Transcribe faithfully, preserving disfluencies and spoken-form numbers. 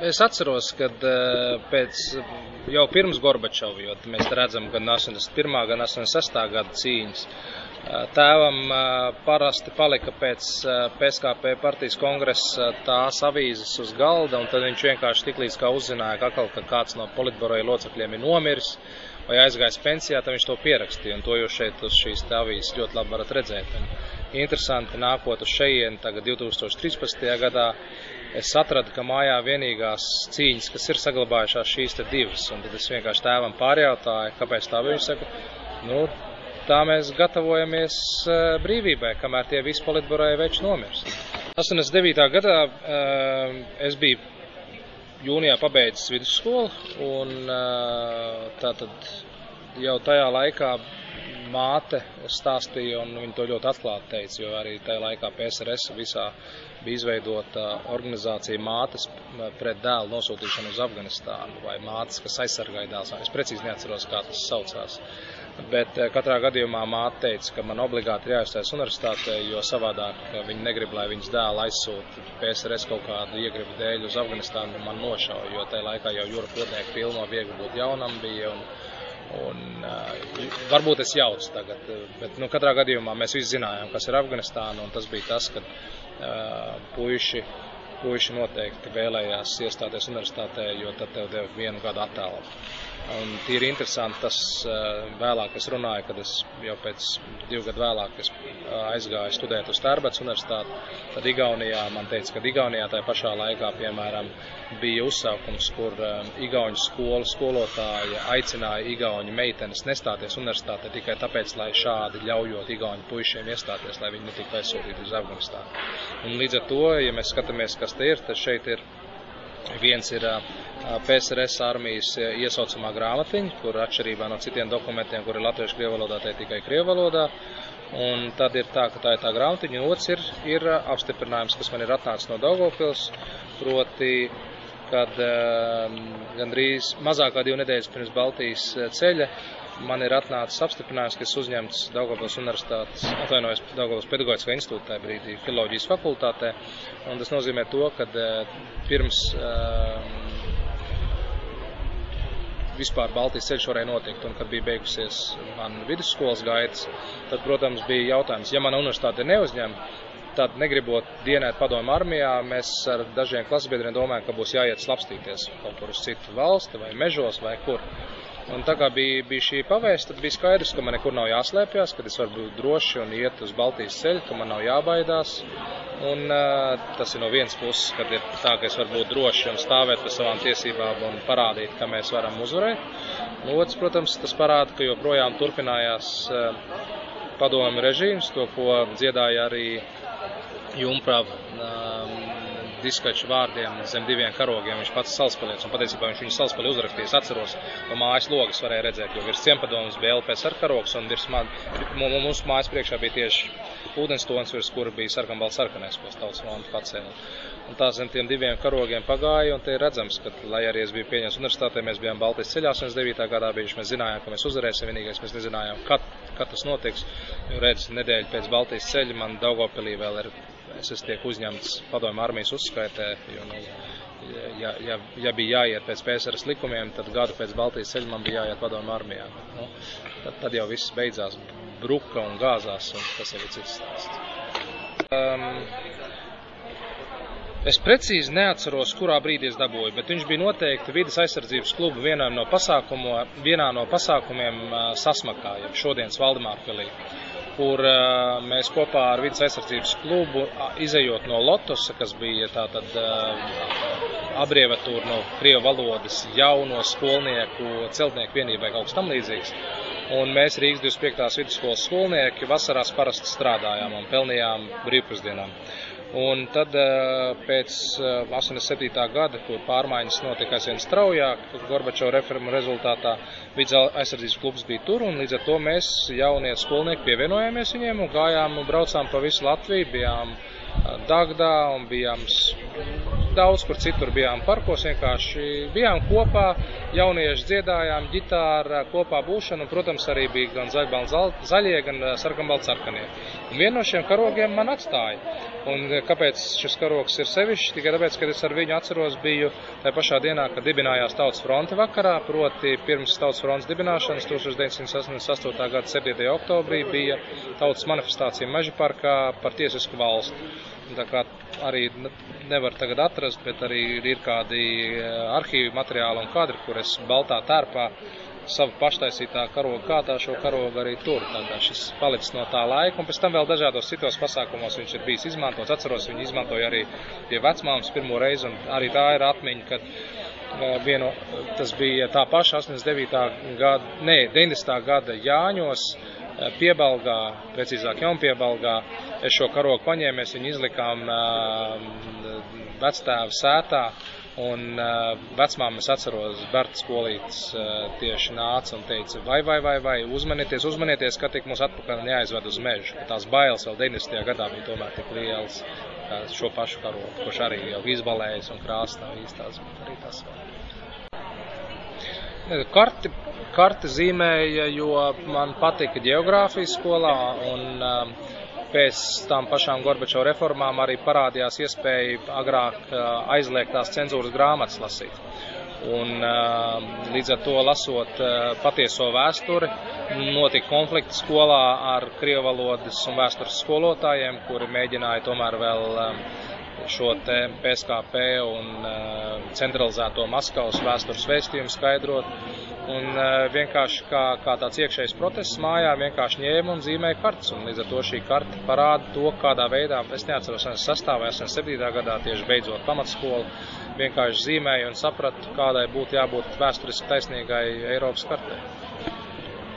Es atceros, kad pēc, jau pirms Gorbačova, jo mēs redzam gan astoņdesmit pirmā, gan astoņdesmit sestā gada cīņas, tēvam parasti palika pēc P S K P partijas kongresa tās avīzes uz galda, un tad viņš vienkārši tiklīdz kā uzzināja, ka, atkal, ka kāds no politbiroja locekļiem ir nomiris vai aizgājis pensijā, tad viņš to pierakstīja, un to jūs šeit uz šīs avīzes ļoti labi varat redzēt. Un interesanti, nākot uz šejienu tagad divi tūkstoši trīspadsmitajā gadā, es atradu, ka mājā vienīgās cīņas, kas ir saglabājušās, šīs te divas, un tad es vienkārši tēvam pārjautāju, kāpēc tā bija. Viņš saka, nu, tā mēs gatavojamies brīvībai, kamēr tie visi politbiroja veči nomirst. astoņdesmit devītā gadā es biju jūnijā pabeidzis vidusskolu, un tātad jau tajā laikā māte stāstīja, un viņa to ļoti atklāti teica, jo arī tajā laikā P S R S visā bija izveidota organizācija mātes pret dēlu nosūtīšanu uz Afganistānu, vai mātes, kas aizsargāja dēls. Es precīzi neatceros, kā tas saucās. Bet katrā gadījumā māte teica, ka man obligāti ir jāizstājas universitātē, jo savādāk viņi negrib, lai viņas dēlu aizsūta P S R S kaut kādu iegribu dēļ uz Afganistānu, un man nošauja, jo tajā laikā jau Jura Prodnieka filmā Viegli būt jaunam bija, un Un, uh, varbūt es jaucu tagad, bet nu, katrā gadījumā mēs visi zinājām, kas ir Afganistāna, un tas bija tas, ka uh, puiši, puiši noteikti vēlējās iestāties universitātē, jo tad tev deva vienu gadu attēlu. Un tīri interesanti tas uh, vēlāk es runāju, kad es jau pēc divu gadu vēlāk es uh, aizgāju studēt uz Tērbets universitāti, tad Igaunijā man teica, ka Igaunijā tajā pašā laikā, piemēram, bija uzsaukums, kur um, igauņu skolu skolotāja aicināja igauņu meitenes nestāties universitātē tikai tāpēc, lai šādi ļaujot igauņu puišiem iestāties, lai viņi netiktu aizsūtīti uz Afganistānu. Un līdz ar to, ja mēs skatāmies, kas te ir, tad šeit ir viens ir uh, P S R S armijas iesaucamā grāmatiņa, kur atšķirībā no citiem dokumentiem, kur ir latviešu krievu valodā, tā ir tikai krievu valodā. Un tad ir tā, ka tā ir tā grāmatiņa, un otrs ir, ir apstiprinājums, kas man ir atnācis no Daugavpils, proti, kad um, gandrīz mazākā divu nedēļas pirms Baltijas ceļa man ir atnācis apstiprinājums, ka es uzņemts Daugavpils universitātes, atvainojos Daugavpils pedagoģiskā institūta tajā brīdī, filoloģijas fakultātē, un tas nozīmē to, ka uh, pirms uh, vispār Baltijas ceļš varēja notikt, un kad bija beigusies man vidusskolas gaitas, tad, protams, bija jautājums, ja man universitāte neuzņem, tad negribot dienēt padomu armijā, mēs ar dažiem klasebiedriem domājam, ka būs jāiet slapstīties kaut kur uz citu valsti vai mežos vai kur. Un tā kā bija, bija šī pavēsta, tad bija skaidrs, ka man nekur nav jāslēpjas, kad es varu būt droši un iet uz Baltijas ceļu, ka man nav jābaidās. Un uh, tas ir no vienas puses, kad ir tā, ka es varu būt droši un stāvēt par savām tiesībām un parādīt, ka mēs varam uzvarēt. Un otrs, protams, tas parāda, ka joprojām turpinājās uh, padomu režīms, to, ko dziedāja arī Jumprava um, diskaču vārdiem zem diviem karogiem, viņš pats salspēlēts, un patiesībā viņš viņu salspēli uzrakstījis, atceros, no mājas logas varēja redzēt, jo virs ciempadomas bija L P S R karogs, un virs man, mūsu mājas priekšā bija tieši ūdenstons, virs kura bija sarkanbalts sarkanais, ko tautas valda pacēla. Un tā zem tiem diviem karogiem pagāja, un te ir redzams, ka, lai arī es biju pieņems universitātē, mēs bijām Baltijas ceļā astoņdesmit devītā gadā bijuši, mēs zinājām, ka mēs uzvarēsim, vienīgais mēs nezinājām, kad, kad tas notiks. Jo redz, nedēļu pēc Baltijas ceļa man Daugavpilī vēl ir Es esmu tiek uzņemts padomju armijas uzskaitē, jo, nu, ja, ja, ja bija jāiet pēc P S R S likumiem, tad gadu pēc Baltijas ceļa man bija jāiet padomju armijā. Nu, tad, tad jau viss beidzās, bruka un gāzās, un tas jau ir cits stāsts. Um, es precīzi neatceros, kurā brīdī es dabūju, bet viņš bija noteikti vides aizsardzības klubu vienā no, vienā no pasākumiem uh, Sasmakā, jeb šodienas Valdemārpilī, kur uh, mēs kopā ar vides aizsardzības klubu, izejot no Lotusa, kas bija tātad uh, abrievatūra no krievu valodas jauno skolnieku celtnieku vienībai kaut kas tam līdzīgs. Un mēs Rīgas divdesmit piektās vidusskolas skolnieki vasarās parasti strādājām un pelnījām brīvpusdienām. Un tad pēc astoņdesmit septītā gada, kur pārmaiņas notika aizvien straujāk, Gorbačova reformu rezultātā vides aizsardzības klubs bija tur, un līdz ar to mēs jaunie skolnieki pievienojāmies viņiem un gājām un braucām pa visu Latviju, bijām Dagdā un bijām daudz kur citur bijām parkos, vienkārši bijām kopā, jaunieši dziedājām, ģitāra, kopā būšana, un, protams, arī bija gan zaļbalti zaļie, gan sarkanbalti sarkanie. Un vienu no šiem karogiem man atstāja. Un kāpēc šis karogs ir sevišķi? Tikai tāpēc, ka es ar viņu atceros biju tajā pašā dienā, kad dibinājās Tautas fronte vakarā, proti pirms Tautas frontes dibināšanas tusentis deviņsimt astoņdesmit astotā gada septītajā oktobrī bija Tautas manifestācija Mežaparkā par tiesisku valsti. Tā kā arī nevar tagad atrast, bet arī ir kādi arhīvi materiāli un kadri, kur es baltā tērpā savu paštaisītā karoga kātā šo karogu arī tur. Tā šis palicis no tā laika, un pēc tam vēl dažādos citos pasākumos viņš ir bijis izmantots. Atceros, viņu izmantoja arī pie vecmāmas pirmo reizi, un arī tā ir atmiņa, kad vienu, tas bija tā paša astoņdesmit devītā gada, ne, deviņdesmitā gada Jāņos, Piebalgā, precīzāk Jaunpiebalgā, es šo karogu paņēmies, viņu izlikām vectēva sētā, un vecmām es atceros, Berta skolītis tieši nāca un teica, vai, vai, vai, vai, uzmanieties, uzmanieties, ka tik mūs atpakaļ neaizved uz mežu, ka tās bailes vēl deviņdesmitajā gadā bija tomēr tik lielas, šo pašu karogu, kurš arī jau izbalējas un krāsnā īstās, bet arī tas vēl. Karti, karti zīmēja, jo man patika ģeogrāfijas skolā, un um, pēc tām pašām Gorbačova reformām arī parādījās iespēja agrāk uh, aizliegtās cenzūras grāmatas lasīt. Un uh, līdz ar to lasot uh, patieso vēsturi, notika konflikti skolā ar krievu valodas un vēstures skolotājiem, kuri mēģināja tomēr vēl um, šo te P S K P un uh, centralizēto Maskavas vēstures vēstījumu skaidrot. Un uh, vienkārši kā, kā tāds iekšējs protests mājā vienkārši ņēma un zīmēja kartas. Un līdz ar to šī karta parāda to, kādā veidā, es neatceros, astoņdesmit sestā vai astoņdesmit septītā gadā tieši beidzot pamatskolu, vienkārši zīmēja un sapratu, kādai būtu jābūt vēsturiski taisnīgai Eiropas kartei.